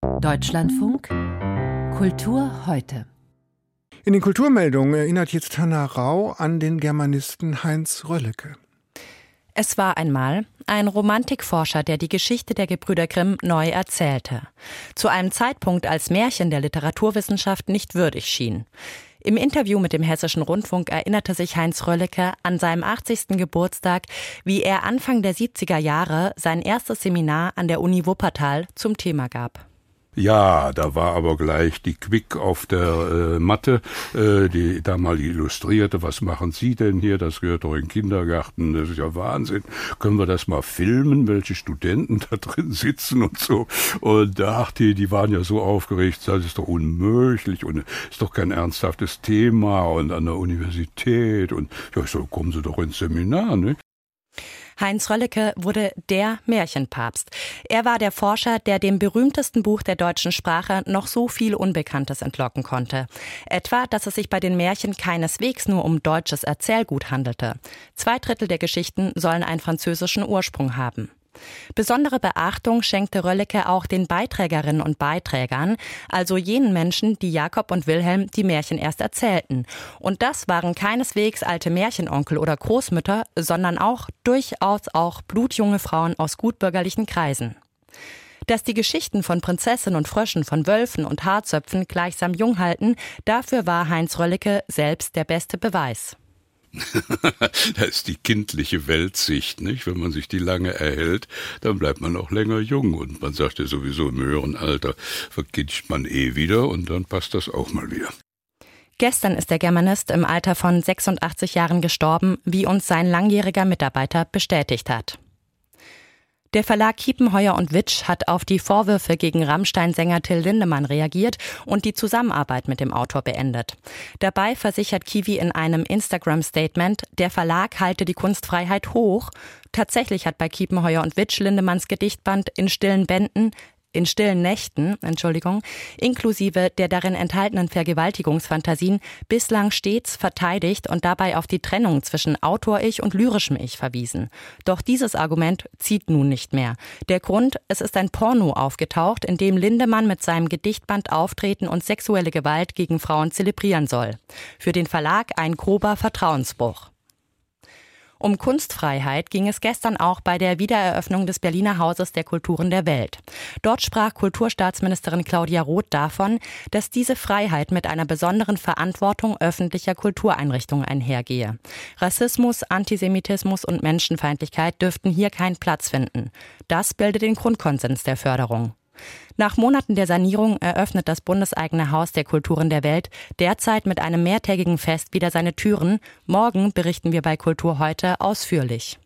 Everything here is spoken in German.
Deutschlandfunk Kultur heute. In den Kulturmeldungen erinnert jetzt Hanna Rau an den Germanisten Heinz Röllecke. Es war einmal ein Romantikforscher, der die Geschichte der Gebrüder Grimm neu erzählte. Zu einem Zeitpunkt, als Märchen der Literaturwissenschaft nicht würdig schien. Im Interview mit dem Hessischen Rundfunk erinnerte sich Heinz Röllecke an seinem 80. Geburtstag, wie er Anfang der 70er Jahre sein erstes Seminar an der Uni Wuppertal zum Thema gab. Ja, da war aber gleich die Quick auf der Matte, die da mal illustrierte, was machen Sie denn hier, das gehört doch in den Kindergarten, das ist ja Wahnsinn, können wir das mal filmen, welche Studenten da drin sitzen und so. Und ach, die waren ja so aufgeregt, das ist doch unmöglich und ist doch kein ernsthaftes Thema und an der Universität und ja, so kommen Sie doch ins Seminar, ne? Heinz Röllecke wurde der Märchenpapst. Er war der Forscher, der dem berühmtesten Buch der deutschen Sprache noch so viel Unbekanntes entlocken konnte. Etwa, dass es sich bei den Märchen keineswegs nur um deutsches Erzählgut handelte. 2/3 der Geschichten sollen einen französischen Ursprung haben. Besondere Beachtung schenkte Röllecke auch den Beiträgerinnen und Beiträgern, also jenen Menschen, die Jakob und Wilhelm die Märchen erst erzählten. Und das waren keineswegs alte Märchenonkel oder Großmütter, sondern durchaus auch blutjunge Frauen aus gutbürgerlichen Kreisen. Dass die Geschichten von Prinzessinnen und Fröschen, von Wölfen und Haarzöpfen gleichsam jung halten, dafür war Heinz Röllecke selbst der beste Beweis. Das ist die kindliche Weltsicht, nicht? Wenn man sich die lange erhält, dann bleibt man auch länger jung. Und man sagt ja sowieso, im höheren Alter verkitscht man wieder und dann passt das auch mal wieder. Gestern ist der Germanist im Alter von 86 Jahren gestorben, wie uns sein langjähriger Mitarbeiter bestätigt hat. Der Verlag Kiepenheuer & Witsch hat auf die Vorwürfe gegen Rammstein-Sänger Till Lindemann reagiert und die Zusammenarbeit mit dem Autor beendet. Dabei versichert Kiwi in einem Instagram-Statement, der Verlag halte die Kunstfreiheit hoch. Tatsächlich hat bei Kiepenheuer & Witsch Lindemanns Gedichtband in stillen Nächten, inklusive der darin enthaltenen Vergewaltigungsfantasien, bislang stets verteidigt und dabei auf die Trennung zwischen Autor-Ich und lyrischem Ich verwiesen. Doch dieses Argument zieht nun nicht mehr. Der Grund, es ist ein Porno aufgetaucht, in dem Lindemann mit seinem Gedichtband auftreten und sexuelle Gewalt gegen Frauen zelebrieren soll. Für den Verlag ein grober Vertrauensbruch. Um Kunstfreiheit ging es gestern auch bei der Wiedereröffnung des Berliner Hauses der Kulturen der Welt. Dort sprach Kulturstaatsministerin Claudia Roth davon, dass diese Freiheit mit einer besonderen Verantwortung öffentlicher Kultureinrichtungen einhergehe. Rassismus, Antisemitismus und Menschenfeindlichkeit dürften hier keinen Platz finden. Das bildet den Grundkonsens der Förderung. Nach Monaten der Sanierung eröffnet das bundeseigene Haus der Kulturen der Welt derzeit mit einem mehrtägigen Fest wieder seine Türen. Morgen berichten wir bei Kultur heute ausführlich.